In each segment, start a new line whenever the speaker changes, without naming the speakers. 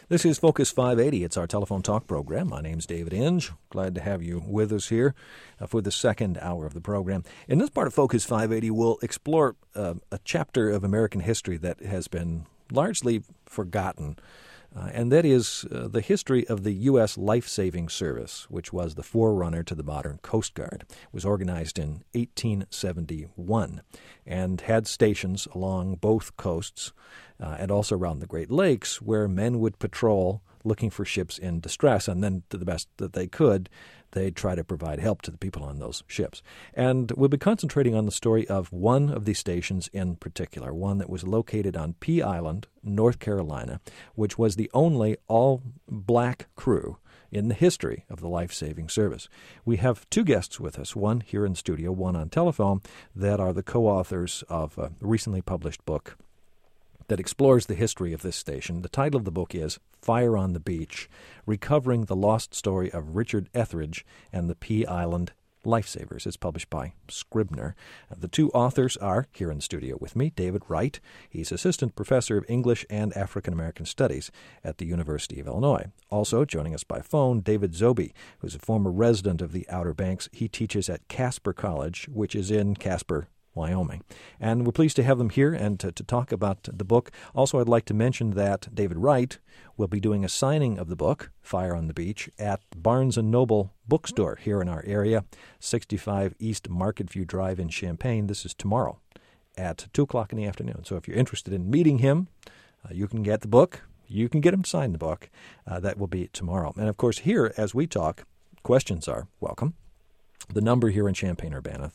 This is Focus 580. It's our telephone talk program. My name's David Inge. Glad to have you with us here for the second hour of the program. In this part of Focus 580, we'll explore a chapter of American history that has been largely forgotten, and that is the history of the U.S. Life-Saving Service, which was the forerunner to the modern Coast Guard. It was organized in 1871 and had stations along both coasts and also around the Great Lakes where men would patrol looking for ships in distress, and then to the best that they could, they'd try to provide help to the people on those ships. And we'll be concentrating on the story of one of these stations in particular, one that was located on Pea Island, North Carolina, which was the only all-black crew in the history of the Life-Saving Service. We have two guests with us, one here in studio, one on telephone, that are the co-authors of a recently published book that explores the history of this station. The title of the book is Fire on the Beach, Recovering the Lost Story of Richard Etheridge and the Pea Island Lifesavers. It's published by Scribner. The two authors are here in studio with me, David Wright. He's Assistant Professor of English and African American Studies at the University of Illinois. Also joining us by phone, David Zobe, who's a former resident of the Outer Banks. He teaches at Casper College, which is in Casper, Wyoming. And we're pleased to have them here and to talk about the book. Also, I'd like to mention that David Wright will be doing a signing of the book, Fire on the Beach, at Barnes & Noble bookstore here in our area, 65 East Market View Drive in Champaign. This is tomorrow at 2 o'clock in the afternoon. So if you're interested in meeting him, you can get the book. You can get him to sign the book. That will be tomorrow. And, of course, here as we talk, questions are welcome. The number here in Champaign-Urbana,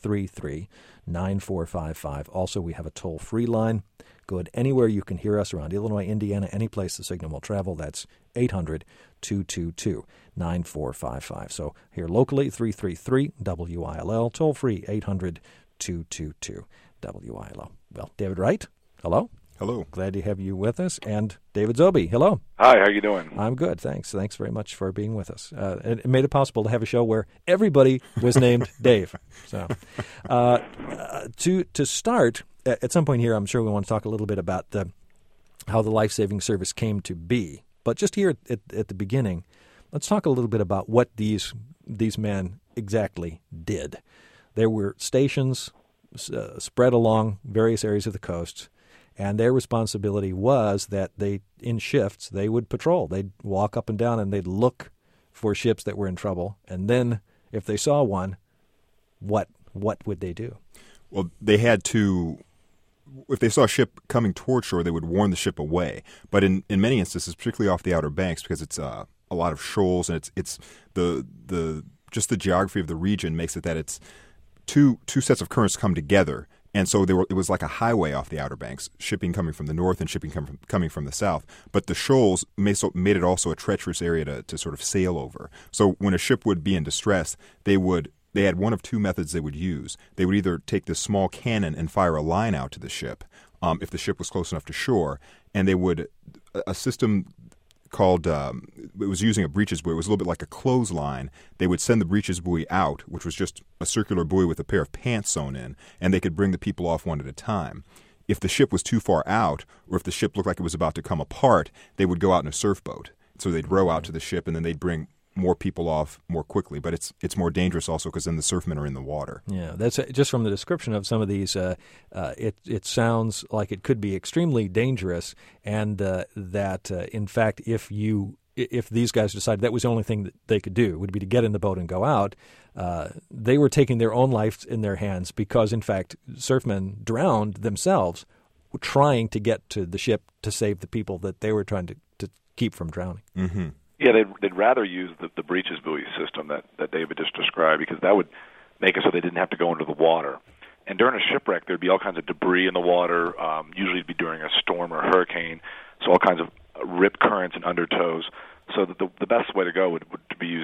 333-9455. Also, we have a toll-free line. Good. Anywhere you can hear us around Illinois, Indiana, any place the signal will travel, that's 800-222-9455. So here locally, 333-WILL, toll-free, 800-222-WILL. Well, David Wright, hello.
Hello.
Glad to have you with us. And David Zobe, hello.
Hi, how are you doing?
I'm good, thanks. Thanks very much for being with us. It made it possible to have a show where everybody was named Dave. So, to start, at some point here, I'm sure we want to talk a little bit about how the Life-Saving Service came to be. But just here at the beginning, let's talk a little bit about what these men exactly did. There were stations spread along various areas of the coast, and their responsibility was that in shifts, they would patrol. They'd walk up and down and they'd look for ships that were in trouble. And then if they saw one, what would they do?
Well, they had to, if they saw a ship coming toward shore, they would warn the ship away. But in many instances, particularly off the Outer Banks, because it's a lot of shoals and it's just the geography of the region makes it that it's two sets of currents come together. And so it was like a highway off the Outer Banks, shipping coming from the north and shipping coming from the south. But the shoals made it also a treacherous area to sort of sail over. So when a ship would be in distress, they had one of two methods they would use. They would either take this small cannon and fire a line out to the ship if the ship was close enough to shore, and they would a system called it was using a breeches buoy. It was a little bit like a clothesline. They would send the breeches buoy out, which was just a circular buoy with a pair of pants sewn in, and they could bring the people off one at a time. If the ship was too far out, or if the ship looked like it was about to come apart, they would go out in a surf boat. So they'd row out to the ship, and then they'd bring more people off more quickly. But it's more dangerous also because then the surfmen are in the water.
Yeah, that's just from the description of some of these. It sounds like it could be extremely dangerous, and that in fact, if these guys decided that was the only thing that they could do would be to get in the boat and go out, they were taking their own lives in their hands because in fact, surfmen drowned themselves trying to get to the ship to save the people that they were trying to keep from drowning.
Mm-hmm.
Yeah, they'd rather use the breeches buoy system that David just described because that would make it so they didn't have to go into the water. And during a shipwreck, there'd be all kinds of debris in the water. Usually it'd be during a storm or a hurricane, so all kinds of rip currents and undertows. So that the best way to go would to use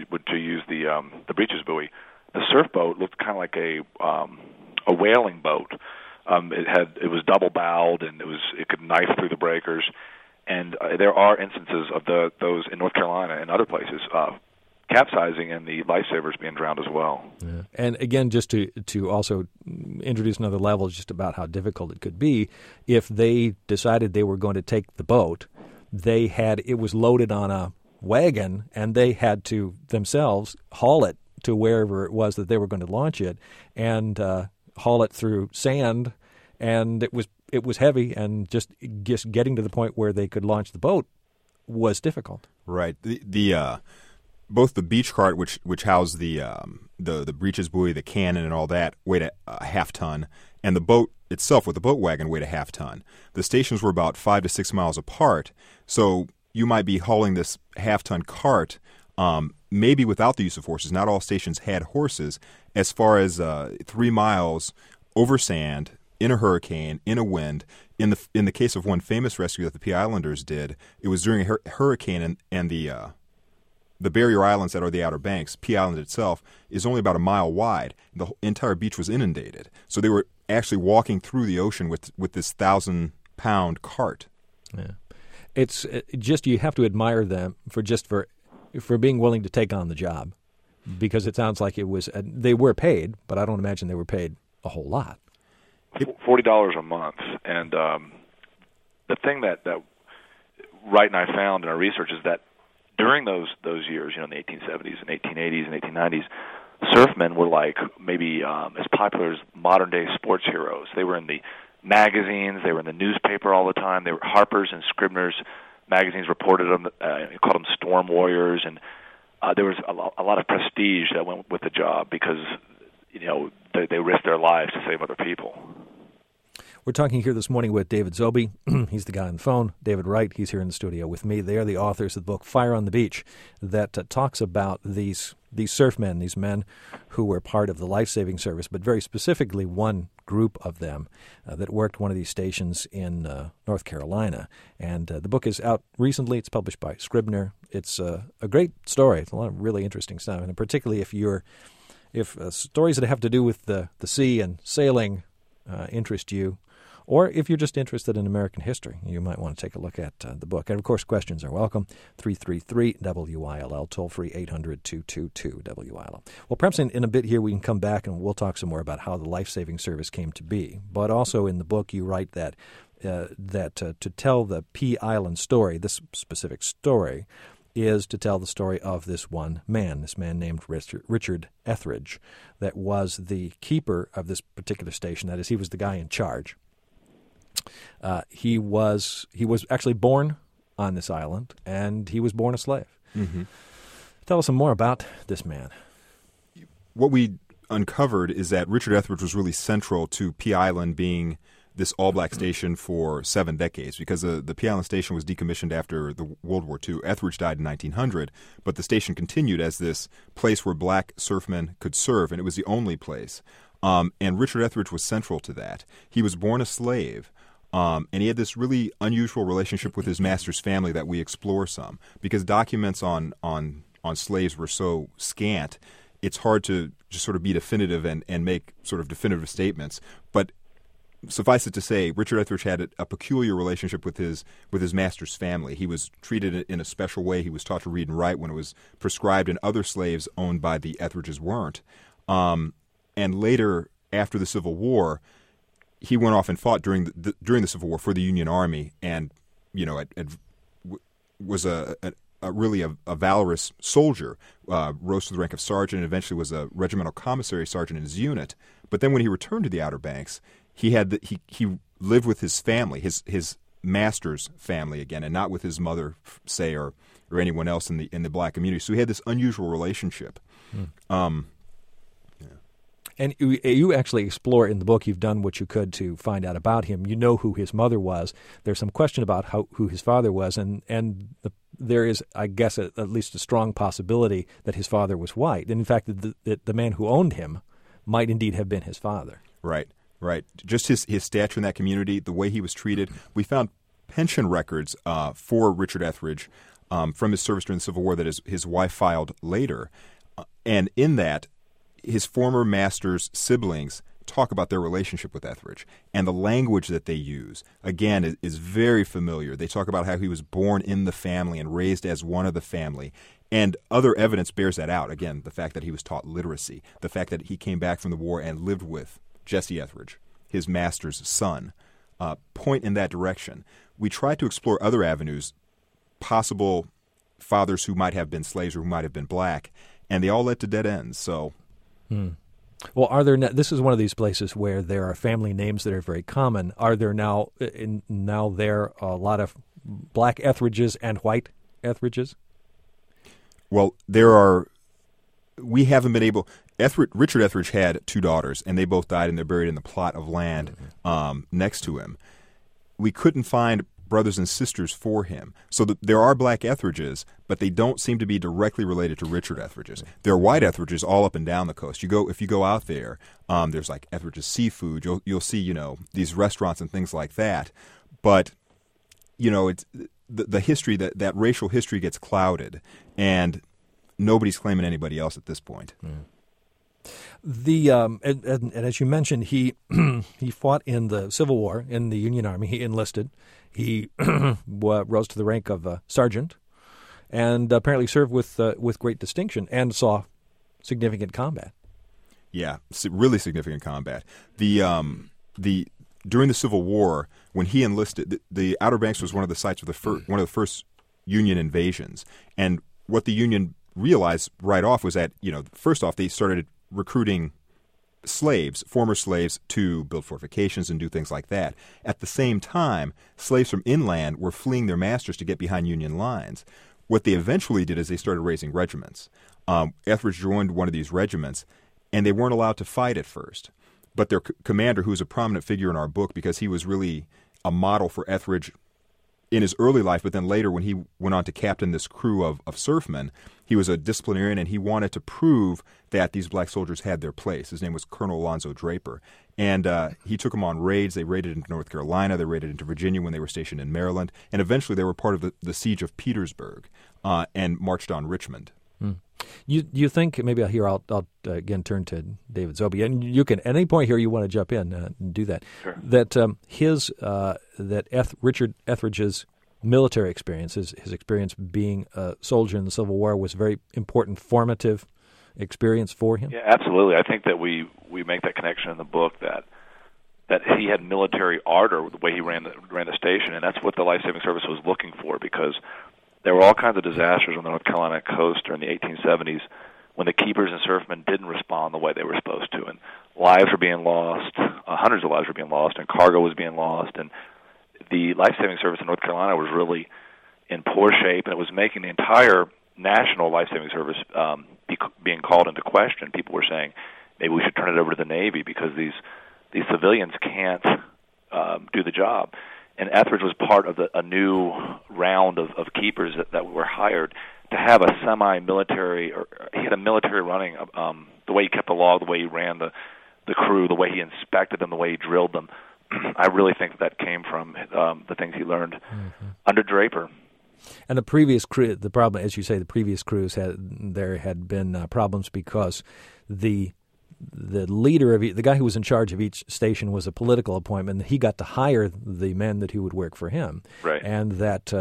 the breeches buoy. The surf boat looked kind of like a whaling boat. It was double bowed and it could knife through the breakers. And there are instances of those in North Carolina and other places capsizing and the lifesavers being drowned as well.
Yeah. And again, just to also introduce another level just about how difficult it could be, if they decided they were going to take the boat, it was loaded on a wagon, and they had to themselves haul it to wherever it was that they were going to launch it, and haul it through sand, and it was heavy, and just getting to the point where they could launch the boat was difficult.
Right. The both the beach cart, which housed the breeches buoy, the cannon, and all that, weighed a half ton, and the boat itself with the boat wagon weighed a half ton. The stations were about 5 to 6 miles apart, so you might be hauling this half-ton cart, maybe without the use of horses. Not all stations had horses. As far as 3 miles over sand, in a hurricane, in a wind. In the case of one famous rescue that the Pea Islanders did, it was during a hurricane, and the barrier islands that are the Outer Banks, Pea Island itself, is only about a mile wide. The entire beach was inundated. So they were actually walking through the ocean with this 1,000-pound cart.
Yeah. It's just, you have to admire them for being willing to take on the job, because it sounds like they were paid, but I don't imagine they were paid a whole lot.
$40 a month, and the thing that Wright and I found in our research is that during those years, in the 1870s and 1880s and 1890s, surfmen were like maybe as popular as modern day sports heroes. They were in the magazines, they were in the newspaper all the time. They were Harper's and Scribner's magazines reported them, called them storm warriors, and there was a lot of prestige that went with the job because they risked their lives to save other people.
We're talking here this morning with David Zobey. He's the guy on the phone. David Wright, he's here in the studio with me. They are the authors of the book Fire on the Beach that talks about these surfmen, these men who were part of the life-saving service, but very specifically one group of them that worked one of these stations in North Carolina. And the book is out recently. It's published by Scribner. It's a great story. It's a lot of really interesting stuff, and particularly if stories that have to do with the sea and sailing interest you, or if you're just interested in American history, you might want to take a look at the book. And, of course, questions are welcome. 333-WILL, toll-free 800-222-WILL. Well, perhaps in a bit here we can come back and we'll talk some more about how the life-saving service came to be. But also in the book you write that to tell the Pea Island story, this specific story, is to tell the story of this man named Richard Etheridge, that was the keeper of this particular station. That is, he was the guy in charge. He was actually born on this island, and he was born a slave. Mm-hmm. Tell us some more about this man.
What we uncovered is that Richard Etheridge was really central to Pea Island being this all-black station for 7 decades, because the Pea Island station was decommissioned after the World War II. Etheridge died in 1900, but the station continued as this place where black surfmen could serve, and it was the only place. And Richard Etheridge was central to that. He was born a slave, and he had this really unusual relationship with his master's family that we explore some, because documents on slaves were so scant, it's hard to just sort of be definitive and make sort of definitive statements. But suffice it to say, Richard Etheridge had a peculiar relationship with his master's family. He was treated in a special way. He was taught to read and write when it was prescribed, and other slaves owned by the Etheridges weren't. And later, after the Civil War, he went off and fought during the Civil War for the Union Army, and was really a valorous soldier. Rose to the rank of sergeant, and eventually was a regimental commissary sergeant in his unit. But then when he returned to the Outer Banks, he lived with his family, his master's family again, and not with his mother, say, or anyone else in the black community. So he had this unusual relationship.
And you actually explore in the book, you've done what you could to find out about him. You know who his mother was. There's some question about who his father was, and there is, I guess, at least a strong possibility that his father was white. And in fact, the man who owned him might indeed have been his father.
Right. Just his stature in that community, the way he was treated. We found pension records for Richard Etheridge from his service during the Civil War that his wife filed later. And in that, his former master's siblings talk about their relationship with Etheridge. And the language that they use, again, is very familiar. They talk about how he was born in the family and raised as one of the family. And other evidence bears that out. Again, the fact that he was taught literacy, the fact that he came back from the war and lived with Jesse Etheridge, his master's son, point in that direction. We tried to explore other avenues. possible fathers who might have been slaves or who might have been black, and they all led to dead ends. So,
well, are there? This is one of these places where there are family names that are very common. Are there now there a lot of black Etheridges and white Etheridges?
Well, there are. We haven't been able. Richard Etheridge had 2 daughters, and they both died, and they're buried in the plot of land next to him. We couldn't find brothers and sisters for him. So there are black Etheridges, but they don't seem to be directly related to Richard Etheridge's. There are white Etheridges all up and down the coast. If you go out there, there's like Etheridge's Seafood. You'll see, these restaurants and things like that. But, it's the history, that racial history gets clouded, and nobody's claiming anybody else at this point.
And as you mentioned, he he fought in the Civil War in the Union Army. He enlisted. He rose to the rank of sergeant, and apparently served with great distinction and saw significant combat.
Yeah, really significant combat. During the Civil War, when he enlisted, the Outer Banks was one of the sites of one of the first Union invasions, and what the Union realized right off was that first off they started recruiting former slaves, to build fortifications and do things like that. At the same time, slaves from inland were fleeing their masters to get behind Union lines. What they eventually did is they started raising regiments. Etheridge joined one of these regiments, and they weren't allowed to fight at first. But their commander, who's a prominent figure in our book because he was really a model for Etheridge in his early life, but then later when he went on to captain this crew of surfmen, he was a disciplinarian, and he wanted to prove that these black soldiers had their place. His name was Colonel Alonzo Draper. And he took them on raids. They raided into North Carolina. They raided into Virginia when they were stationed in Maryland. And eventually they were part of the siege of Petersburg and marched on Richmond.
You think, maybe I'll again turn to David Zobey, and you can, at any point here you want to jump in and do that,
sure.
That Richard Etheridge's military experience, his experience being a soldier in the Civil War, was a very important, formative experience for him?
Yeah, absolutely. I think that we make that connection in the book that he had military ardor the way he ran the station, and that's what the Life Saving Service was looking for, because there were all kinds of disasters on the North Carolina coast during the 1870s when the keepers and surfmen didn't respond the way they were supposed to, and lives were being lost, hundreds of lives were being lost, and cargo was being lost, and the Life Saving Service in North Carolina was really in poor shape, and it was making the entire national Life Saving Service being called into question. People were saying, maybe we should turn it over to the Navy because these civilians can't do the job. And Etheridge was part of a new round of keepers that were hired to have a semi-military, or he had a military running, the way he kept the log, the way he ran the crew, the way he inspected them, the way he drilled them. I really think that came from the things he learned under Draper.
And the previous crew, the problem, as you say, the previous crews had been problems because the leader of the guy who was in charge of each station was a political appointment. He got to hire the men that he would work for him,
right?
And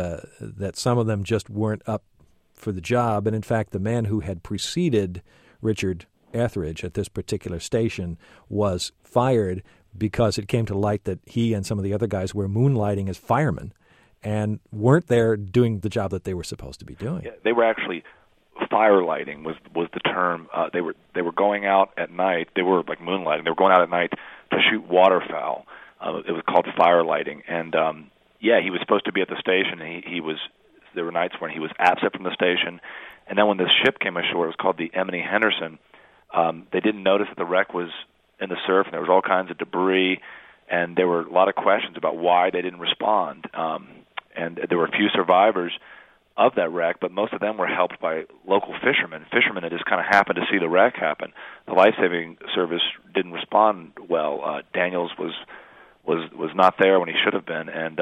that some of them just weren't up for the job. And in fact, the man who had preceded Richard Etheridge at this particular station was fired because it came to light that he and some of the other guys were moonlighting as firemen and weren't there doing the job that they were supposed to be doing.
Yeah, they were actually firelighting was the term. They were going out at night. They were like moonlighting. They were going out at night to shoot waterfowl. It was called firelighting. And he was supposed to be at the station. And he was. There were nights when he was absent from the station. And then when this ship came ashore, it was called the Emily Henderson. They didn't notice that the wreck was in the surf, and there was all kinds of debris, and there were a lot of questions about why they didn't respond. And there were a few survivors of that wreck, but most of them were helped by local fishermen. Fishermen that just kind of happened to see the wreck happen. The Life Saving Service didn't respond well. Daniels was not there when he should have been, and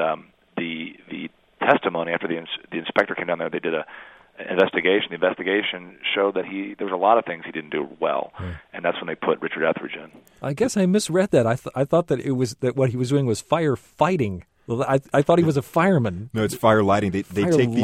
the testimony after the inspector came down there, they did an investigation. The investigation showed that there was a lot of things he didn't do well, and that's when they put Richard Etheridge in. I
guess I misread that. I thought that it was that what he was doing was firefighting. I thought he was a fireman.
No, it's fire lighting. They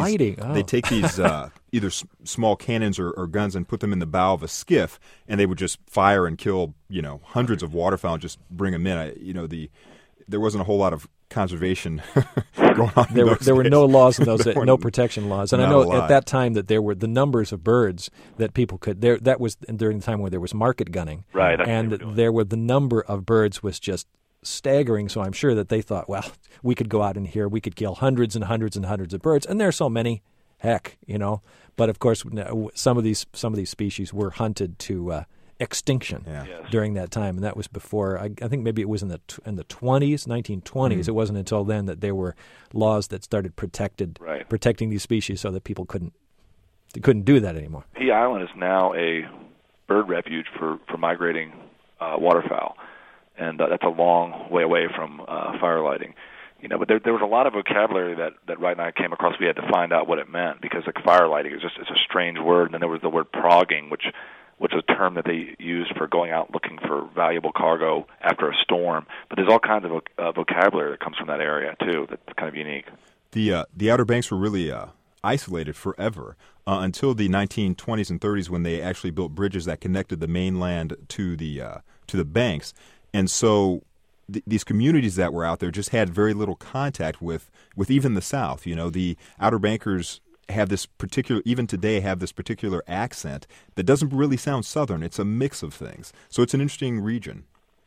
take these either small cannons or guns and put them in the bow of a skiff, and they would just fire and kill hundreds of waterfowl and just bring them in. There wasn't a whole lot of conservation going on.
There were no laws in those, no protection laws. And I know
at
that time that there were the numbers of birds that people could, that was during the time when there was market gunning.
Right.
And there were the number of birds was just staggering. So I'm sure that they thought, well, we could go out in here, we could kill hundreds and hundreds and hundreds of birds. And there are so many, heck, But of course, some of these species were hunted to extinction during that time, and that was before. I think maybe it was in the 1920s. It wasn't until then that there were laws that started protecting these species, so that people couldn't do that anymore.
Pea Island is now a bird refuge for migrating waterfowl, and that's a long way away from firelighting. But there was a lot of vocabulary that Wright and I came across. We had to find out what it meant, because like firelighting it's a strange word, and then there was the word progging, which is a term that they used for going out looking for valuable cargo after a storm. But there's all kinds of vocabulary that comes from that area too. That's kind of unique.
The Outer Banks were really isolated forever until the 1920s and 30s, when they actually built bridges that connected the mainland to the banks, and so these communities that were out there just had very little contact with even the South. The Outer Bankers have this particular accent that doesn't really sound Southern. It's a mix of things. So it's an interesting region.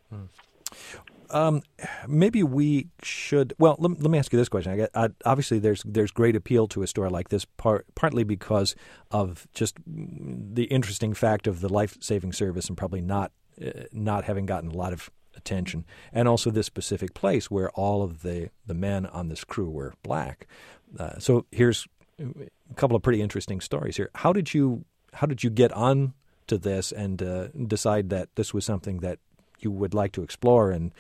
Maybe we should. Well, let me ask you this question. Obviously, there's great appeal to a story like this, partly because of just the interesting fact of the life-saving service and probably not having gotten a lot of attention, and also this specific place where all of the men on this crew were black. So here's a couple of pretty interesting stories here. How did you get on to this and decide that this was something that you would like to explore and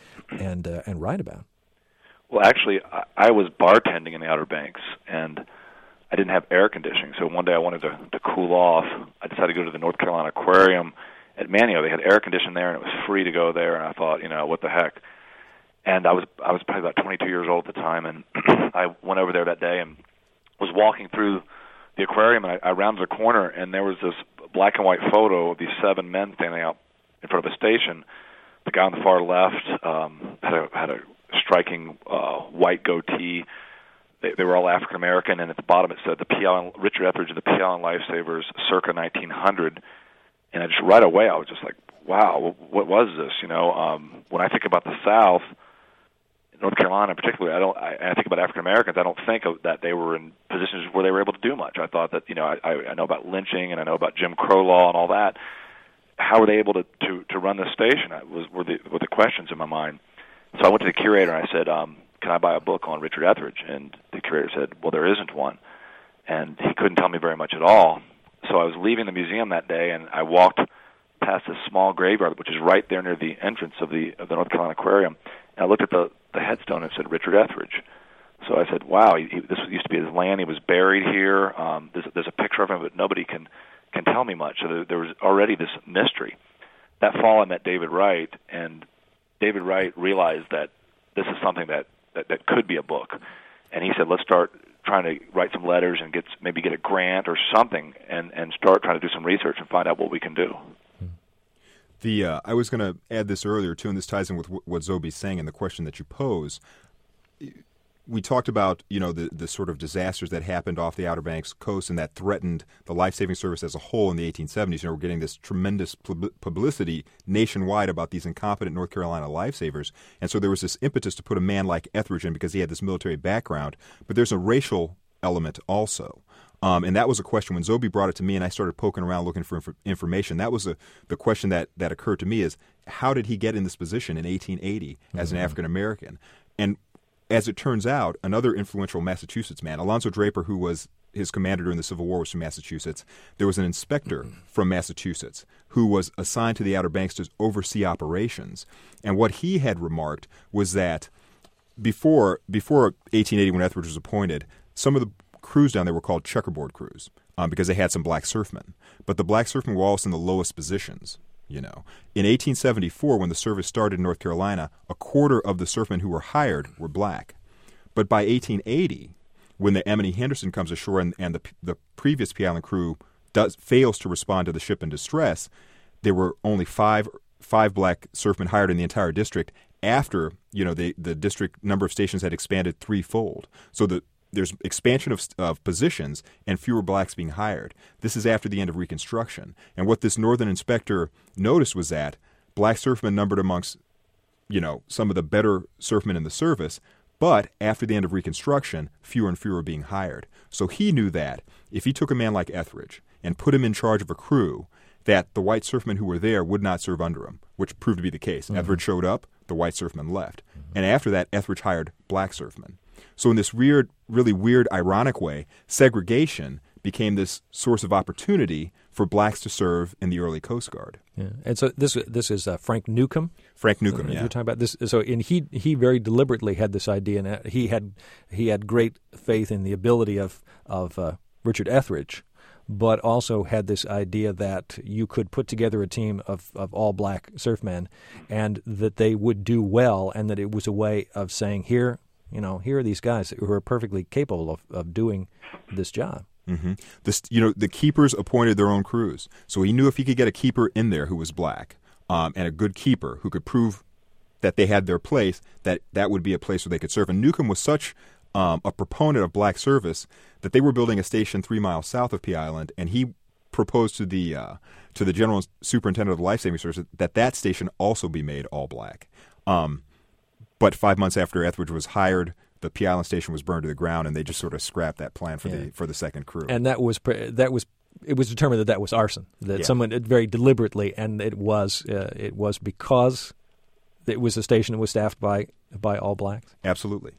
write about?
Well, actually, I was bartending in the Outer Banks, and I didn't have air conditioning. So one day I wanted to cool off. I decided to go to the North Carolina Aquarium at Manteo. They had air conditioning there, and it was free to go there. And I thought, what the heck? And I was probably about 22 years old at the time, and I went over there that day and was walking through the aquarium, and I rounded a corner, and there was this black and white photo of these 7 men standing out in front of a station. The guy on the far left had a striking white goatee. They were all African American, and at the bottom it said Richard Etheridge of the Pea Island Lifesavers, circa 1900. And I just right away I was just like, wow, what was this? When I think about the South, North Carolina in particular, I think about African Americans. I don't think that they were in positions where they were able to do much. I thought that I know about lynching and I know about Jim Crow law and all that. How were they able to run this station? Were the questions in my mind. So I went to the curator and I said, can I buy a book on Richard Etheridge? And the curator said, well, there isn't one. And he couldn't tell me very much at all. So I was leaving the museum that day, and I walked past this small graveyard, which is right there near the entrance of the North Carolina Aquarium, and I looked at the headstone and it said Richard Etheridge. So I said, wow, this used to be his land. He was buried here. There's a picture of him, but nobody can tell me much. So there was already this mystery. That fall, I met David Wright, and David Wright realized that this is something that could be a book. And he said, let's start trying to write some letters and maybe get a grant or something, and start trying to do some research and find out what we can do.
I was going to add this earlier, too, and this ties in with what Zobie's saying and the question that you pose. We talked about, the sort of disasters that happened off the Outer Banks coast and that threatened the life-saving service as a whole in the 1870s. We're getting this tremendous publicity nationwide about these incompetent North Carolina lifesavers. And so there was this impetus to put a man like Etheridge in because he had this military background. But there's a racial element also. And that was a question when Zobie brought it to me and I started poking around looking for information. That was the question that occurred to me is, how did he get in this position in 1880 as an African American? And as it turns out, another influential Massachusetts man, Alonzo Draper, who was his commander during the Civil War, was from Massachusetts. There was an inspector from Massachusetts who was assigned to the Outer Banks to oversee operations. And what he had remarked was that before 1880, when Etheridge was appointed, some of the crews down there were called checkerboard crews because they had some black surfmen. But the black surfmen were always in the lowest positions. In 1874, when the service started in North Carolina, a quarter of the surfmen who were hired were black. But by 1880, when the Emily Henderson comes ashore and the previous Pea Island crew fails to respond to the ship in distress, there were only five black surfmen hired in the entire district, after the district number of stations had expanded threefold. So there's expansion of positions and fewer blacks being hired. This is after the end of Reconstruction. And what this northern inspector noticed was that black surfmen numbered amongst some of the better surfmen in the service, but after the end of Reconstruction, fewer and fewer were being hired. So he knew that if he took a man like Etheridge and put him in charge of a crew, that the white surfmen who were there would not serve under him, which proved to be the case. Mm-hmm. Etheridge showed up, the white surfmen left. Mm-hmm. And after that, Etheridge hired black surfmen. So in this really weird, ironic way, segregation became this source of opportunity for blacks to serve in the early Coast Guard.
Yeah. And so this is Frank Newcomb.
Frank Newcomb, yeah.
You're talking about this. So, and he very deliberately had this idea, and he had great faith in the ability of Richard Etheridge, but also had this idea that you could put together a team of all black surfmen, and that they would do well, and that it was a way of saying, here are these guys who are perfectly capable of doing this job.
Mm-hmm. The keepers appointed their own crews. So he knew if he could get a keeper in there who was black, and a good keeper who could prove that they had their place, that would be a place where they could serve. And Newcomb was such a proponent of black service that they were building a station 3 miles south of Pea Island, and he proposed to the general superintendent of the life-saving service that station also be made all black. But 5 months after Etheridge was hired, the Pea Island station was burned to the ground, and they just sort of scrapped that plan for the second crew.
And it was determined that was arson. That someone very deliberately, and it was because it was a station that was staffed by all blacks.
Absolutely.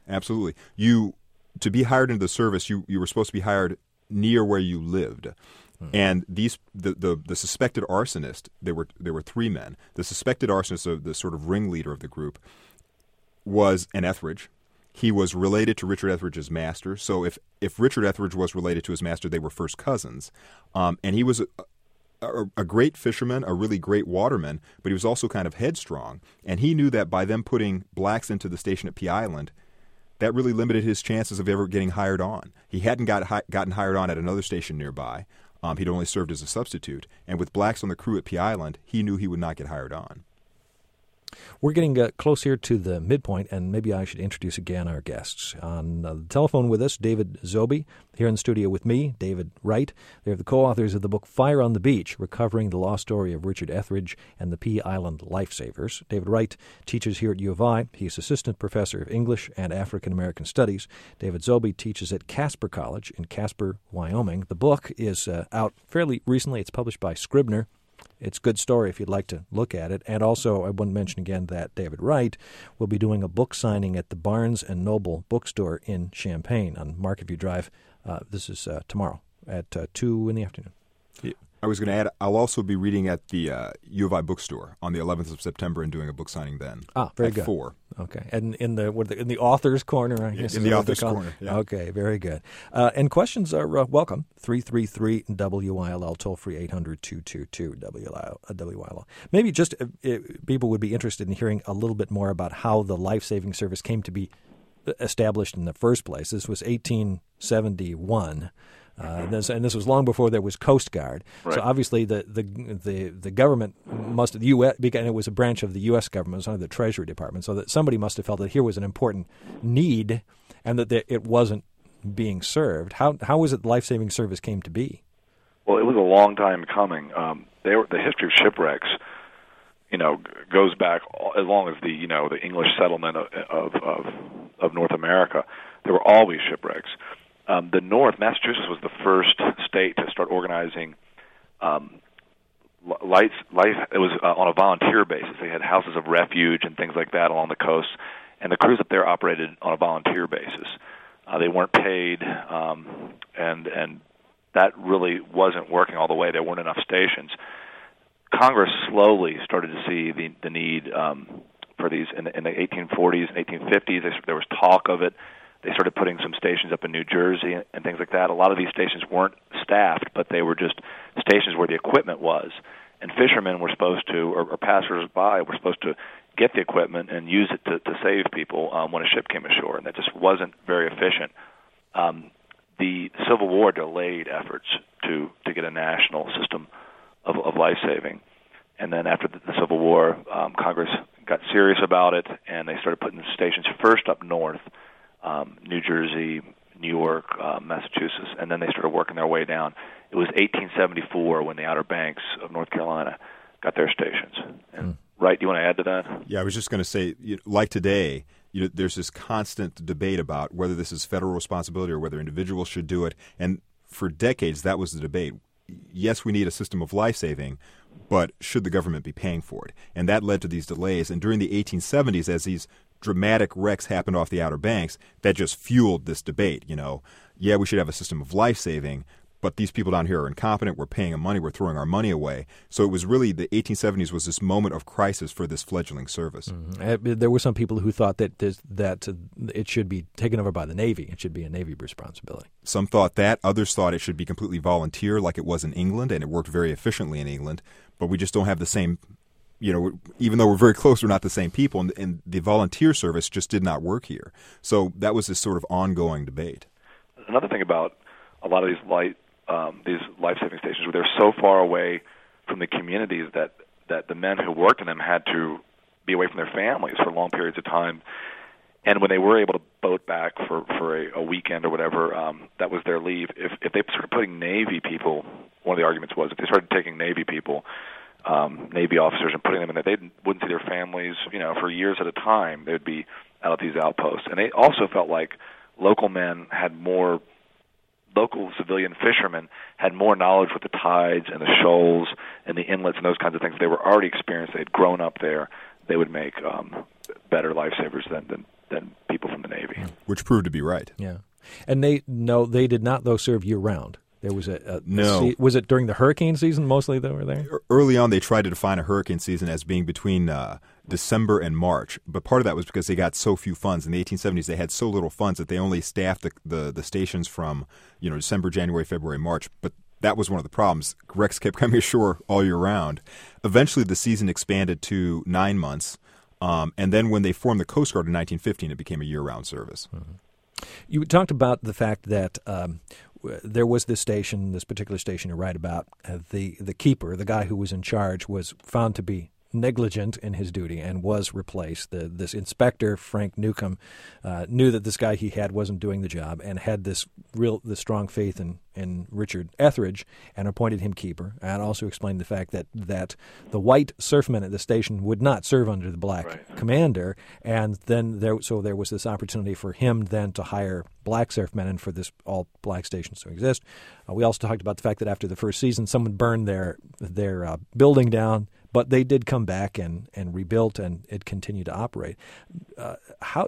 To be hired into the service, you were supposed to be hired near where you lived. And the suspected arsonist, there were 3 men. The suspected arsonist, the sort of ringleader of the group, was an Etheridge. He was related to Richard Etheridge's master. So if Richard Etheridge was related to his master, they were first cousins. And he was a great fisherman, a really great waterman, but he was also kind of headstrong. And he knew that by them putting blacks into the station at Pea Island, that really limited his chances of ever getting hired on. He hadn't gotten hired on at another station nearby. He'd only served as a substitute. And with blacks on the crew at Pea Island, he knew he would not get hired on.
We're getting close here to the midpoint, and maybe I should introduce again our guests. On the telephone with us, David Zobey, here in the studio with me, David Wright. They're the co-authors of the book Fire on the Beach, Recovering the Lost Story of Richard Etheridge and the Pea Island Lifesavers. David Wright teaches here at U of I. He's assistant professor of English and African American Studies. David Zobey teaches at Casper College in Casper, Wyoming. The book is out fairly recently. It's published by Scribner. It's a good story if you'd like to look at it. And also, I want to mention again that David Wright will be doing a book signing at the Barnes & Noble bookstore in Champaign on Market View Drive. This is tomorrow at 2 in the afternoon.
I was going to add, I'll also be reading at the U of I bookstore on the 11th of September and doing a book signing then.
Very
at
good.
4.
Okay, and in the author's corner, I guess.
In the author's corner. Yeah.
Okay, very good. And questions are welcome. 333 WILL, toll free 800-222 WILL. Maybe just people would be interested in hearing a little bit more about how the life-saving service came to be established in the first place. This was 1871. This was long before there was Coast Guard.
Right.
So obviously the government the U.S. began. It was a branch of the U.S. government. It was under the Treasury Department. So that somebody must have felt that here was an important need, and that it wasn't being served. How was it the life-saving service came to be?
Well, it was a long time coming. The history of shipwrecks, goes back as long as the English settlement of North America. There were always shipwrecks. The North, Massachusetts, was the first state to start organizing life. It was on a volunteer basis. They had houses of refuge and things like that along the coast, and the crews up there operated on a volunteer basis. They weren't paid, and that really wasn't working all the way. There weren't enough stations. Congress slowly started to see the need for these in the 1840s and 1850s. There was talk of it. They started putting some stations up in New Jersey and things like that. A lot of these stations weren't staffed, but they were just stations where the equipment was. And fishermen were supposed to, or passers-by were supposed to get the equipment and use it to save people when a ship came ashore, and that just wasn't very efficient. The Civil War delayed efforts to get a national system of life-saving. And then after the Civil War, Congress got serious about it, and they started putting stations first up north, New Jersey, New York, Massachusetts, and then they started working their way down. It was 1874 when the Outer Banks of North Carolina got their stations. And, Right, do you want to add to that?
Yeah, I was just going to say, like today, there's this constant debate about whether this is federal responsibility or whether individuals should do it. And for decades, that was the debate. Yes, we need a system of life-saving, but should the government be paying for it? And that led to these delays. And during the 1870s, as these dramatic wrecks happened off the Outer Banks, that just fueled this debate. Yeah, we should have a system of life-saving, but these people down here are incompetent. We're paying them money. We're throwing our money away. So it was really the 1870s was this moment of crisis for this fledgling service.
Mm-hmm. There were some people who thought that it should be taken over by the Navy. It should be a Navy responsibility.
Some thought that. Others thought it should be completely volunteer like it was in England, and it worked very efficiently in England. But we just don't have the same, even though we're very close, we're not the same people. And the volunteer service just did not work here. So that was this sort of ongoing debate.
Another thing about a lot of these life-saving stations where they're so far away from the communities that the men who worked in them had to be away from their families for long periods of time. And when they were able to boat back for a weekend or whatever, that was their leave. If they started putting Navy people, one of the arguments was if they started taking Navy people, Navy officers, and putting them in there, they wouldn't see their families, for years at a time. They would be out at these outposts. And they also felt like local civilian fishermen had more knowledge with the tides and the shoals and the inlets and those kinds of things. They were already experienced. They had grown up there. They would make better lifesavers than people from the Navy.
Which proved to be right.
Yeah. And they did not, though, serve year-round. There was
no.
Was it during the hurricane season mostly they were there?
Early on, they tried to define a hurricane season as being between December and March, but part of that was because they got so few funds. In the 1870s, they had so little funds that they only staffed the stations from December, January, February, March. But that was one of the problems. Wrecks kept coming ashore all year round. Eventually, the season expanded to 9 months, and then when they formed the Coast Guard in 1915, it became a year-round service.
Mm-hmm. You talked about the fact that there was this particular station you write about. The keeper, the guy who was in charge, was found to be negligent in his duty and was replaced. This inspector, Frank Newcomb, knew that this guy he had wasn't doing the job and had this strong faith in Richard Etheridge and appointed him keeper, and also explained the fact that the white surfmen at the station would not serve under the black commander, and then there was this opportunity for him then to hire black surfmen and for this all black stations to exist. We also talked about the fact that after the first season, someone burned their building down, but they did come back and rebuilt, and it continued to operate. How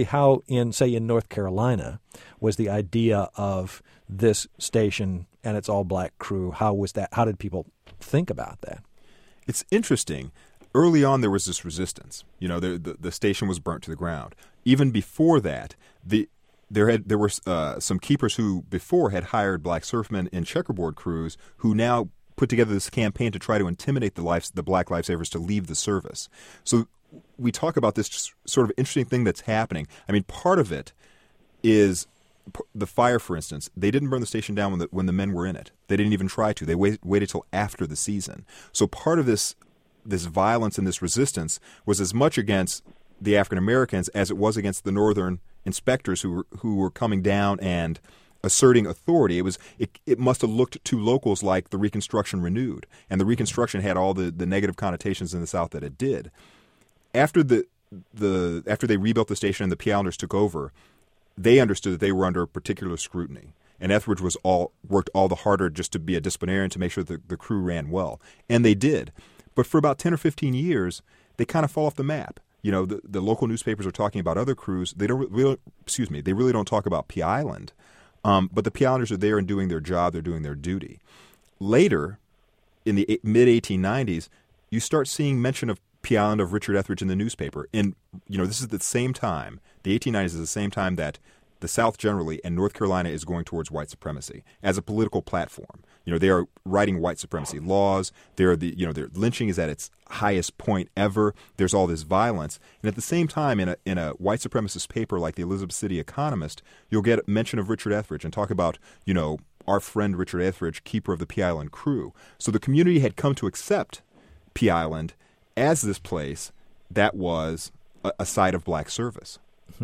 in North Carolina was the idea of this station and its all-black crew? How was that? How did people think about that?
It's interesting. Early on, there was this resistance. The station was burnt to the ground. Even before that, there were some keepers who before had hired black surfmen in checkerboard crews who now put together this campaign to try to intimidate the black lifesavers to leave the service. So we talk about this sort of interesting thing that's happening. I mean, part of it is the fire, for instance. They didn't burn the station down when the men were in it. They didn't even try to. They waited till after the season. So part of this violence and this resistance was as much against the African Americans as it was against the Northern inspectors who were coming down and asserting authority. It must have looked to locals like the Reconstruction renewed, and the Reconstruction had all the negative connotations in the South that it did. After after they rebuilt the station and the P. Islanders took over, they understood that they were under particular scrutiny, and Etheridge worked all the harder just to be a disciplinarian to make sure that the crew ran well, and they did. But for about 10 or 15 years, they kind of fall off the map. The local newspapers are talking about other crews. They really don't talk about P. Island. But the P. Islanders are there and doing their job. They're doing their duty. Later, in the mid-1890s, you start seeing mention of P. Island of Richard Etheridge in the newspaper. And, this is the same time. The 1890s is the same time that the South generally and North Carolina is going towards white supremacy as a political platform. They are writing white supremacy laws. Their lynching is at its highest point ever. There's all this violence, and at the same time, in a white supremacist paper like the Elizabeth City Economist, you'll get mention of Richard Etheridge and talk about our friend Richard Etheridge, keeper of the P. Island crew. So the community had come to accept P. Island as this place that was a site of black service.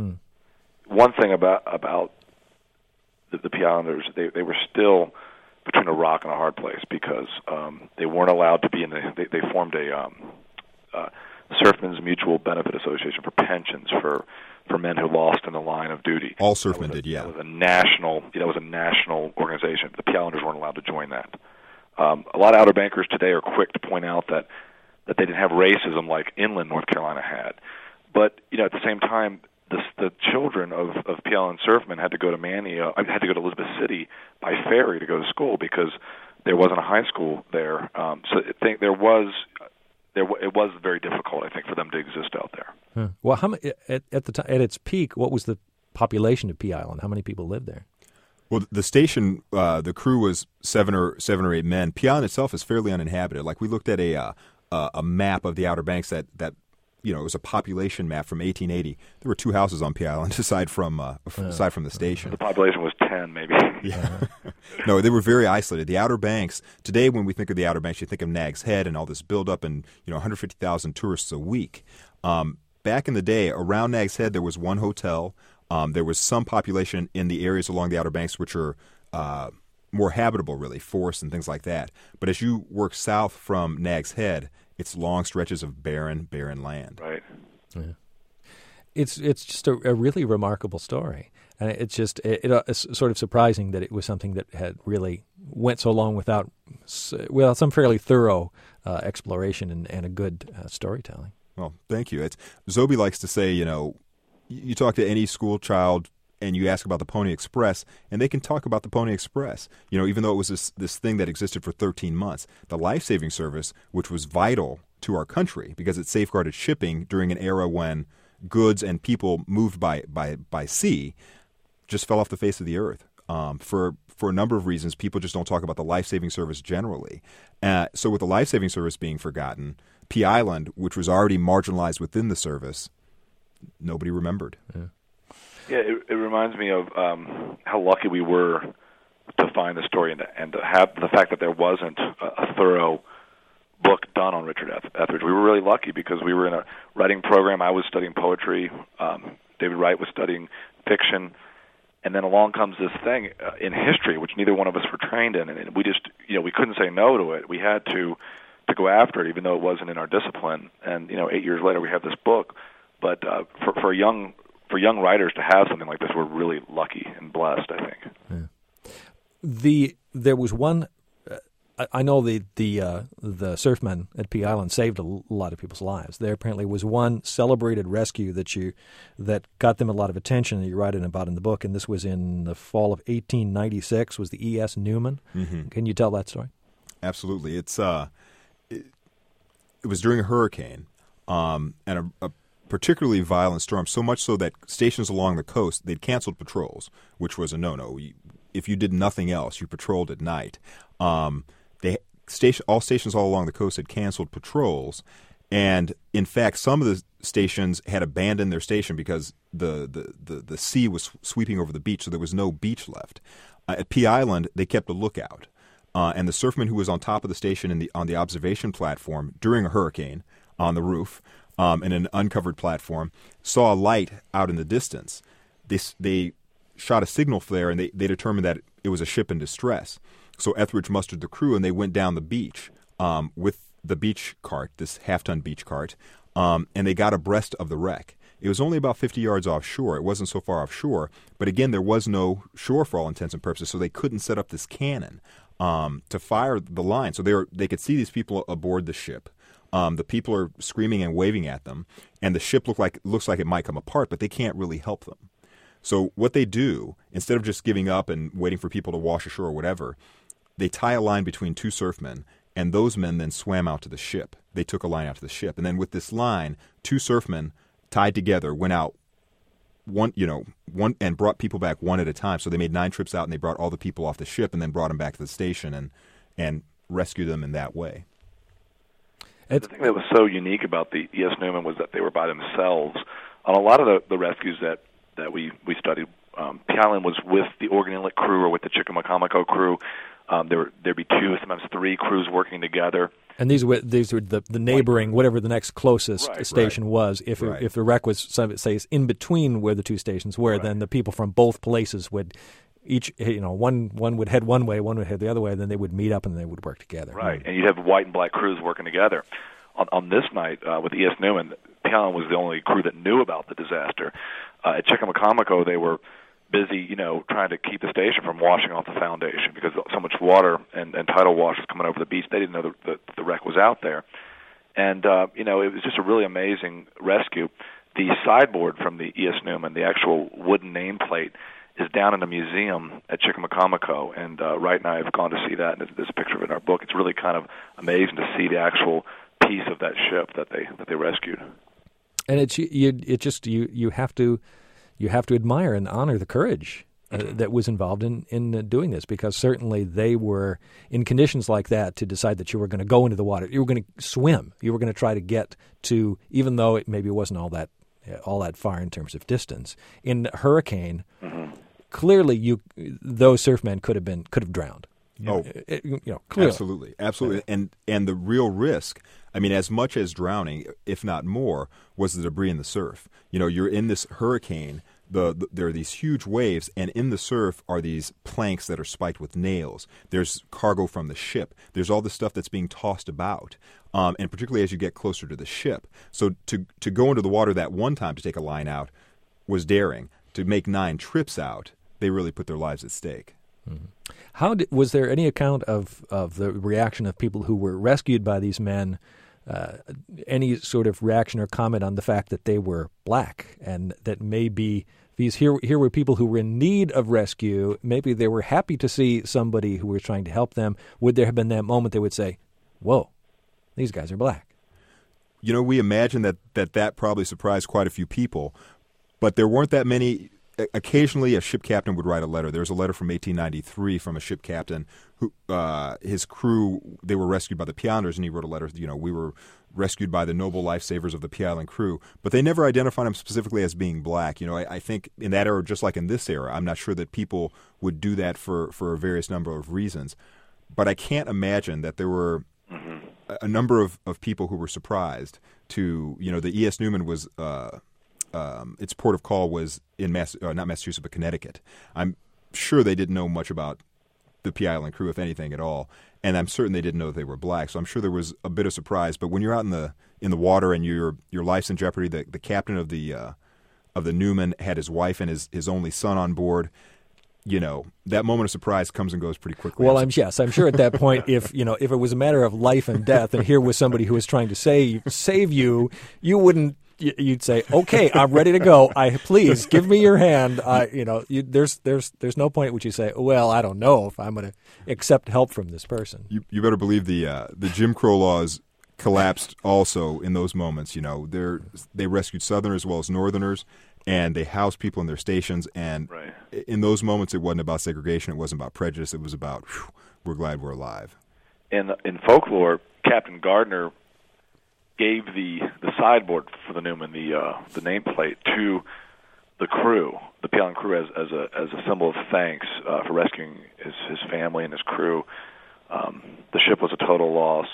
One thing about the P Islanders, they were still between a rock and a hard place because they weren't allowed to be in they formed a Surfmen's Mutual Benefit Association for pensions for men who lost in the line of duty.
All surfmen did, yeah.
That was a national organization. The P Islanders weren't allowed to join that. A lot of Outer Bankers today are quick to point out that they didn't have racism like inland North Carolina had. But at the same time, the children of P Island surfmen had to go to had to go to Elizabeth City by ferry to go to school because there wasn't a high school there. So I think it was very difficult, I think, for them to exist out there.
Well, how many, at its peak, what was the population of P Island? How many people lived there?
Well, the station, the crew was seven or 8 men. P Island itself is fairly uninhabited. Like we looked at a map of the Outer Banks that it was a population map from 1880. There were 2 houses on P Island aside from the station.
The population was 10, maybe.
Yeah. No, they were very isolated. The Outer Banks, today when we think of the Outer Banks, you think of Nag's Head and all this buildup and 150,000 tourists a week. Back in the day, around Nag's Head, there was one hotel. There was some population in the areas along the Outer Banks which are more habitable, really, forests and things like that. But as you work south from Nag's Head, it's long stretches of barren land.
Right.
Yeah. It's just a really remarkable story, and it's just it's sort of surprising that it was something that had really went so long without some fairly thorough exploration and a good storytelling.
Well, thank you. Zobie likes to say, you talk to any school child and you ask about the Pony Express, and they can talk about the Pony Express. Even though it was this thing that existed for 13 months, the life-saving service, which was vital to our country because it safeguarded shipping during an era when goods and people moved by sea, just fell off the face of the earth. For a number of reasons, people just don't talk about the life-saving service generally. So with the life-saving service being forgotten, P Island, which was already marginalized within the service, nobody remembered.
Yeah, it reminds me of how lucky we were to find the story and to have the fact that there wasn't a thorough book done on Richard Etheridge. We were really lucky because we were in a writing program. I was studying poetry. David Wright was studying fiction. And then along comes this thing in history, which neither one of us were trained in. And we just, we couldn't say no to it. We had to go after it, even though it wasn't in our discipline. And, 8 years later, we have this book. But for young writers to have something like this, we're really lucky and blessed, I think.
Yeah. There was one. I know the surfmen at P Island saved a lot of people's lives. There apparently was one celebrated rescue that got them a lot of attention that you write about in the book, and this was in the fall of 1896. Was the E.S. Newman? Mm-hmm. Can you tell that story?
Absolutely. It was during a hurricane and a particularly violent storm, so much so that stations along the coast, they'd canceled patrols, which was a no-no. If you did nothing else, you patrolled at night. All stations all along the coast had canceled patrols, and in fact, some of the stations had abandoned their station because the sea was sweeping over the beach, so there was no beach left. At P Island, they kept a lookout, and the surfman who was on top of the station on the observation platform during a hurricane on the roof, in an uncovered platform, saw a light out in the distance. They shot a signal flare, and they determined that it was a ship in distress. So Etheridge mustered the crew, and they went down the beach with the beach cart, this half-ton beach cart, and they got abreast of the wreck. It was only about 50 yards offshore. It wasn't so far offshore, but again, there was no shore for all intents and purposes, so they couldn't set up this cannon to fire the line. So they could see these people aboard the ship. The people are screaming and waving at them, and the ship looks like it might come apart, but they can't really help them. So what they do, instead of just giving up and waiting for people to wash ashore or whatever, they tie a line between 2 surfmen, and those men then swam out to the ship. They took a line out to the ship, and then with this line, 2 surfmen tied together went out one and brought people back one at a time. So they made 9 trips out, and they brought all the people off the ship, and then brought them back to the station and rescued them in that way.
The thing that was so unique about the E.S. Newman was that they were by themselves. On a lot of the rescues that we studied, P Island was with the Oregon Inlet crew or with the Chickamaucomico crew. There'd be 2, sometimes 3 crews working together.
And these were the neighboring, whatever the next closest station was. If the wreck was, say, in between where the two stations were, then the people from both places would each, one would head one way, one would head the other way, then they would meet up and they would work together.
Right, and you'd have white and black crews working together. On this night with E.S. Newman, P.I. was the only crew that knew about the disaster. At Chickamaucomico, they were busy, trying to keep the station from washing off the foundation because so much water and tidal wash was coming over the beach. They didn't know the wreck was out there. And, it was just a really amazing rescue. The sideboard from the E.S. Newman, the actual wooden nameplate, is down in a museum at Chickamaucomico, and Wright and I have gone to see that, and there's a picture of it in our book. It's really kind of amazing to see the actual piece of that ship that they rescued.
And you have to admire and honor the courage that was involved in doing this, because certainly they were in conditions like that to decide that you were going to go into the water, you were going to swim, you were going to try to get to, even though it maybe wasn't all that far in terms of distance. In a hurricane, clearly those surfmen could have drowned.
Clearly. Absolutely. And the real risk, I mean, as much as drowning, if not more, was the debris in the surf. You're in this hurricane, there are these huge waves, and in the surf are these planks that are spiked with nails. There's cargo from the ship. There's all this stuff that's being tossed about, and particularly as you get closer to the ship. So to go into the water that one time to take a line out was daring. To make 9 trips out, they really put their lives at stake.
Mm-hmm. Was there any account of the reaction of people who were rescued by these men, any sort of reaction or comment on the fact that they were black, and that maybe here were people who were in need of rescue, maybe they were happy to see somebody who was trying to help them? Would there have been that moment they would say, whoa, these guys are black?
We imagine that probably surprised quite a few people, but there weren't that many. Occasionally, a ship captain would write a letter. There was a letter from 1893 from a ship captain who, his crew, they were rescued by the Pea Islanders, and he wrote a letter, we were rescued by the noble lifesavers of the Pea Island crew. But they never identified him specifically as being black. I think in that era, just like in this era, I'm not sure that people would do that for a various number of reasons. But I can't imagine that there were a number of people who were surprised to, the E.S. Newman was... its port of call was in not Massachusetts, but Connecticut. I'm sure they didn't know much about the Pea Island crew, if anything at all, and I'm certain they didn't know they were black. So I'm sure there was a bit of surprise. But when you're out in the water and your life's in jeopardy, the captain of the Newman had his wife and his only son on board. That moment of surprise comes and goes pretty quickly.
Well, I'm sure at that point, if it was a matter of life and death, and here was somebody who was trying to save you, you wouldn't. You'd say, "Okay, I'm ready to go. Please give me your hand." There's no point at which you say, "Well, I don't know if I'm going to accept help from this person."
You better believe the Jim Crow laws collapsed also in those moments. They rescued Southerners as well as Northerners, and they housed people in their stations. And in those moments, it wasn't about segregation. It wasn't about prejudice. It was about, we're glad we're alive.
In folklore, Captain Gardner gave the sideboard for the Newman, the nameplate, to the crew, the Pea Island crew, as a symbol of thanks for rescuing his family and his crew. The ship was a total loss,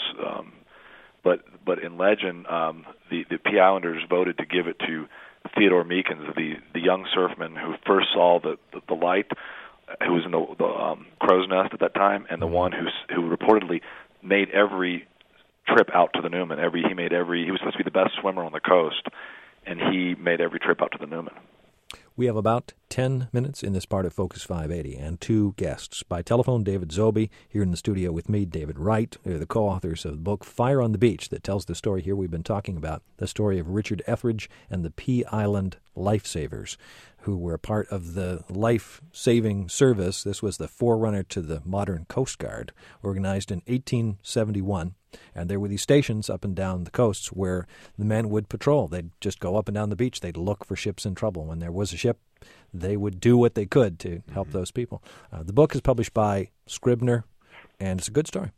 but in legend, the Pea Islanders voted to give it to Theodore Meekins, the young surfman who first saw the light, who was in the crow's nest at that time, and the one who reportedly made every trip out to the Newman. He was supposed to be the best swimmer on the coast, and he made every trip out to the Newman.
We have about 10 minutes in this part of Focus 580 and 2 guests. By telephone, David Zobey, here in the studio with me, David Wright. They're the co-authors of the book Fire on the Beach that tells the story here we've been talking about, the story of Richard Etheridge and the Pea Island Lifesavers, who were part of the life-saving service. This was the forerunner to the modern Coast Guard, organized in 1871. And there were these stations up and down the coasts where the men would patrol. They'd just go up and down the beach. They'd look for ships in trouble. When there was a ship, they would do what they could to help those people. The book is published by Scribner, and it's a good story.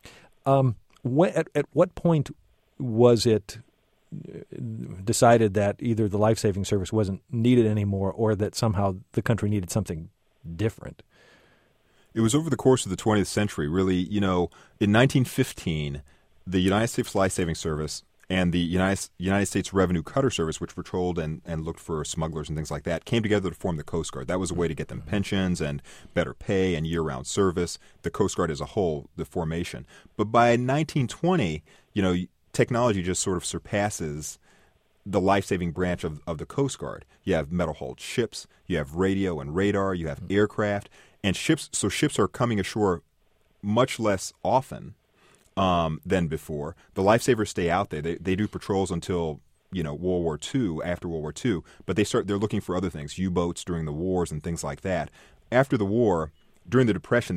At what point was it decided that either the life-saving service wasn't needed anymore or that somehow the country needed something different?
It was over the course of the 20th century, really. In 1915, the United States Life Saving Service and the United States Revenue Cutter Service, which patrolled and looked for smugglers and things like that, came together to form the Coast Guard. That was a way to get them pensions and better pay and year-round service. The Coast Guard as a whole, the formation. But by 1920, technology just sort of surpasses the life-saving branch of the Coast Guard. You have metal-hulled ships, you have radio and radar, you have aircraft, and ships are coming ashore much less often than before. The lifesavers stay out there. They do patrols until World War II, after World War II, but they're looking for other things, U-boats during the wars and things like that. After the war, during the Depression,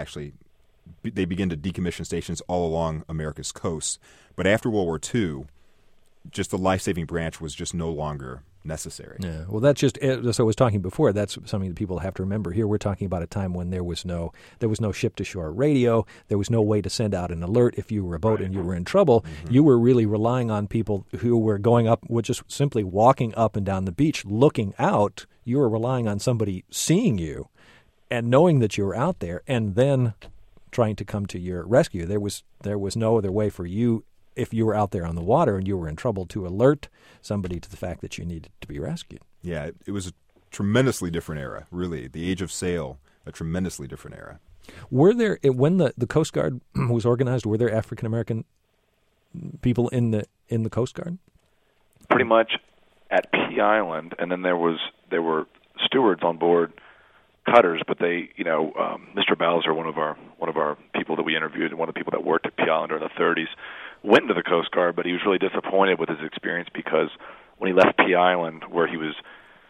they begin to decommission stations all along America's coasts. But after World War II, just the life-saving branch was just no longer necessary.
Yeah, well, that's just as I was talking before. That's something that people have to remember. Here, we're talking about a time when there was no ship-to-shore radio. There was no way to send out an alert if you were a boat and you were in trouble. Mm-hmm. You were really relying on people who were going up, just simply walking up and down the beach, looking out. You were relying on somebody seeing you and knowing that you were out there, and then trying to come to your rescue. There was no other way for you, if you were out there on the water and you were in trouble, to alert somebody to the fact that you needed to be rescued.
Yeah, it was a tremendously different era, really. The age of sail, a tremendously different era.
Were there, when the Coast Guard was organized, were there African-American people in the Coast Guard?
Pretty much at Pea Island, and then there were stewards on board cutters, but they, Mr. Bowser, one of our people that we interviewed, and one of the people that worked at Pea Island during the 30s, went into the Coast Guard, but he was really disappointed with his experience because when he left Pea Island, where he was,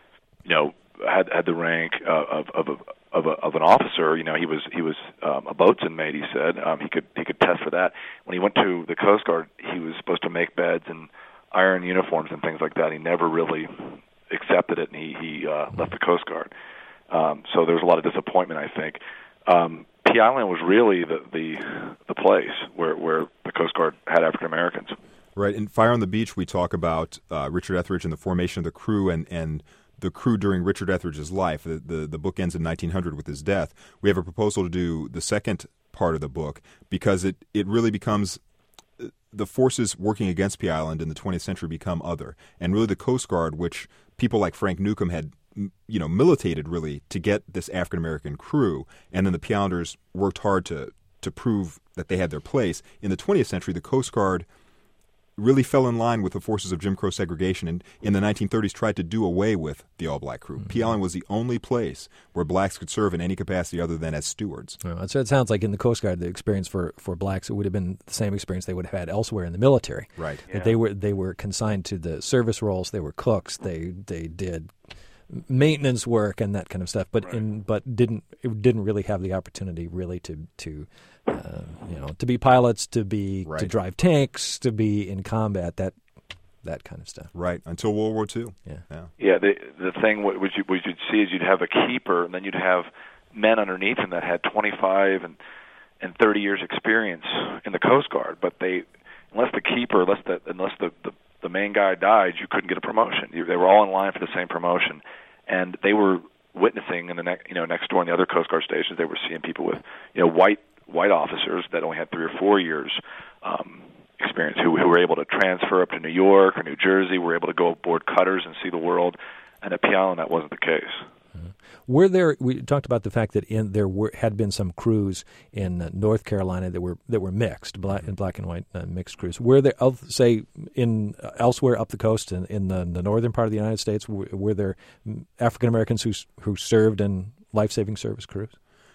had the rank of an officer, he was a boatswain mate. He said he could test for that. When he went to the Coast Guard, he was supposed to make beds and iron uniforms and things like that. He never really accepted it, and he left the Coast Guard. So there was a lot of disappointment, I think. Pea Island was really the place where the Coast Guard had African Americans.
Right. In Fire on the Beach, we talk about Richard Etheridge and the formation of the crew and the crew during Richard Etheridge's life. The book ends in 1900 with his death. We have a proposal to do the second part of the book because it really becomes the forces working against Pea Island in the 20th century become other. And really the Coast Guard, which people like Frank Newcomb had militated really to get this African-American crew, and then the Pea Islanders worked hard to prove that they had their place. In the 20th century, the Coast Guard really fell in line with the forces of Jim Crow segregation, and in the 1930s tried to do away with the all-black crew. Mm-hmm. Pea Island was the only place where blacks could serve in any capacity other than as stewards.
Well, so it sounds like in the Coast Guard, the experience for blacks, it would have been the same experience they would have had elsewhere in the military.
Right.
Yeah. They were consigned to the service roles. They were cooks. They did maintenance work and that kind of stuff, but right. didn't really have the opportunity really to be pilots, to drive tanks, to be in combat, that kind of stuff.
Right, until World War II.
Yeah. The thing which you'd see is you'd have a keeper, and then you'd have men underneath him that had 25 and 30 years experience in the Coast Guard, but unless the main guy died, you couldn't get a promotion. They were all in line for the same promotion, and they were witnessing in the next door in the other Coast Guard stations. They were seeing people with white officers that only had 3 or 4 years experience who were able to transfer up to New York or New Jersey, were able to go aboard cutters and see the world. And at Pea Island, that wasn't the case.
We talked about the fact that had been some crews in North Carolina that were mixed, black and white mixed crews. Were there, say, elsewhere up the coast in the northern part of the United States, were there African Americans who served in life-saving service crews?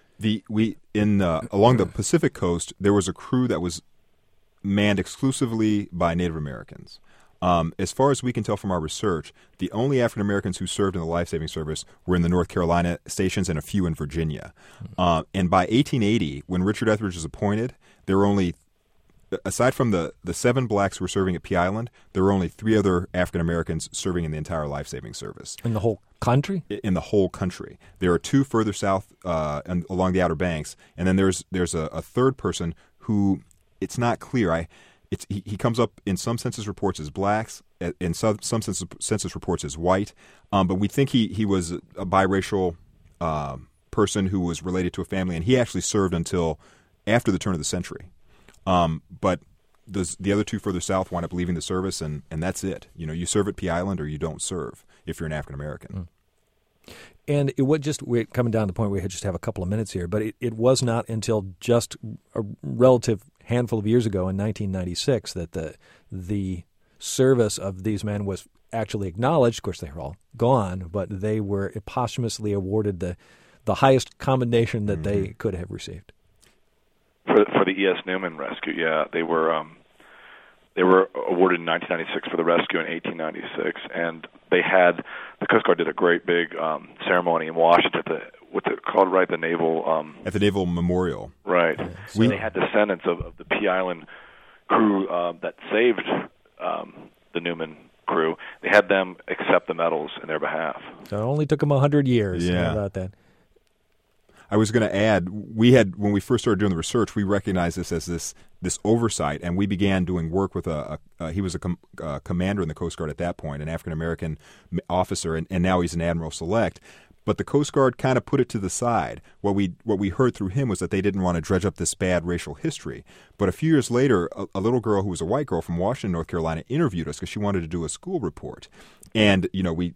Along the Pacific coast, there was a crew that was manned exclusively by Native Americans. As far as we can tell from our research, the only African Americans who served in the life-saving service were in the North Carolina stations and a few in Virginia. And by 1880, when Richard Etheridge was appointed, there were only, aside from the 7 blacks who were serving at Pea Island, there were only 3 other African Americans serving in the entire life-saving service.
In the whole country? In
the whole country. There are 2 further south and along the Outer Banks, and then there's a third person who it's not clear. He comes up in some census reports as blacks, in some census reports as white, but we think he was a biracial person who was related to a family, and he actually served until after the turn of the century. But the other two further south wind up leaving the service, and that's it. You serve at Pea Island or you don't serve if you're an African American.
And we're coming down to the point where we just have a couple of minutes here, but it was not until just a relative handful of years ago in 1996 that the service of these men was actually acknowledged. Of course, they were all gone, but they were posthumously awarded the highest commendation that they could have received.
For the E.S. Newman rescue, yeah, they were awarded in 1996 for the rescue in 1896, and the Coast Guard did a great big ceremony in Washington at what's it called, right? The Naval
at the Naval Memorial,
right? Yeah, so they had descendants of the Pea Island crew that saved the Newman crew. They had them accept the medals in their behalf.
So it only took them 100 years.
Yeah.
How about that?
I was going to add, when we first started doing the research, we recognized this as this oversight, and we began doing work with he was a commander in the Coast Guard at that point, an African-American officer, and now he's an Admiral Select. But the Coast Guard kind of put it to the side. What we heard through him was that they didn't want to dredge up this bad racial history. But a few years later, a little girl who was a white girl from Washington, North Carolina, interviewed us because she wanted to do a school report. And, we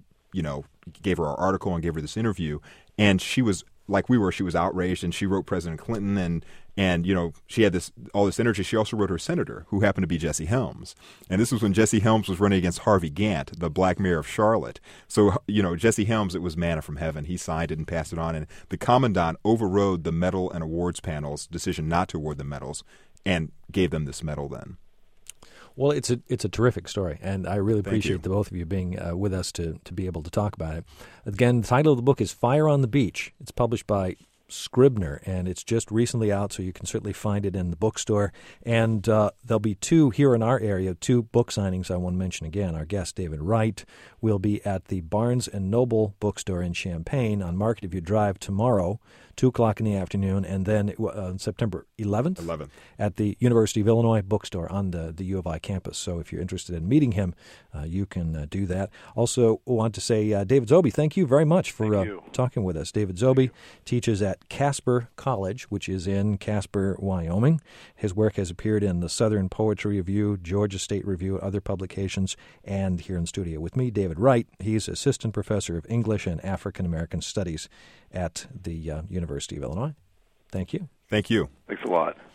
gave her our article and gave her this interview, and she was like we were, she was outraged, and she wrote President Clinton, and she had all this energy. She also wrote her senator, who happened to be Jesse Helms. And this was when Jesse Helms was running against Harvey Gantt, the black mayor of Charlotte. So, Jesse Helms, it was manna from heaven. He signed it and passed it on. And the commandant overrode the medal and awards panel's decision not to award the medals and gave them this medal then.
Well, it's a terrific story, and I really appreciate the both of you being with us to be able to talk about it. Again, the title of the book is Fire on the Beach. It's published by Scribner, and it's just recently out, so you can certainly find it in the bookstore. And there'll be two here in our area, two book signings I want to mention again. Our guest, David Wright, will be at the Barnes & Noble bookstore in Champaign on Market View Drive tomorrow, 2 o'clock in the afternoon, and then September 11th at the University of Illinois bookstore on the U of I campus. So if you're interested in meeting him, you can do that. Also want to say, David Zobey, thank you very much for talking with us. David Zobey teaches at Casper College, which is in Casper, Wyoming. His work has appeared in the Southern Poetry Review, Georgia State Review, other publications, and here in studio with me, David Wright. He's assistant professor of English and African American Studies at the University of Illinois. Thank you.
Thank you.
Thanks a lot.